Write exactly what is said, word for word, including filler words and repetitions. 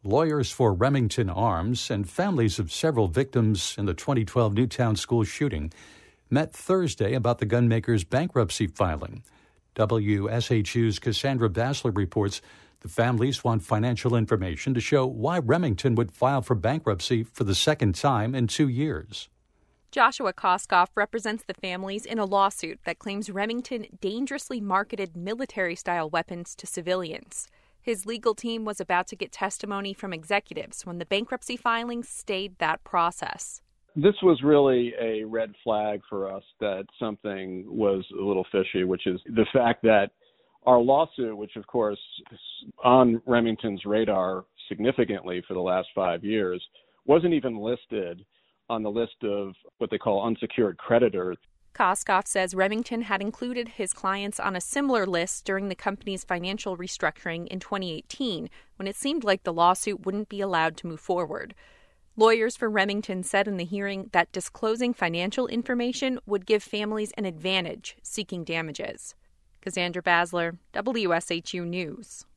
Lawyers for Remington Arms and families of several victims in the twenty twelve Newtown school shooting met Thursday about the gunmaker's bankruptcy filing. W S H U's Cassandra Basler reports the families want financial information to show why Remington would file for bankruptcy for the second time in two years. Joshua Koskoff represents the families in a lawsuit that claims Remington dangerously marketed military-style weapons to civilians. His legal team was about to get testimony from executives when the bankruptcy filing stayed that process. This was really a red flag for us that something was a little fishy, which is the fact that our lawsuit, which of course is on Remington's radar significantly for the last five years, wasn't even listed on the list of what they call unsecured creditors. Koskoff says Remington had included his clients on a similar list during the company's financial restructuring in twenty eighteen, when it seemed like the lawsuit wouldn't be allowed to move forward. Lawyers for Remington said in the hearing that disclosing financial information would give families an advantage seeking damages. Cassandra Basler, W S H U News.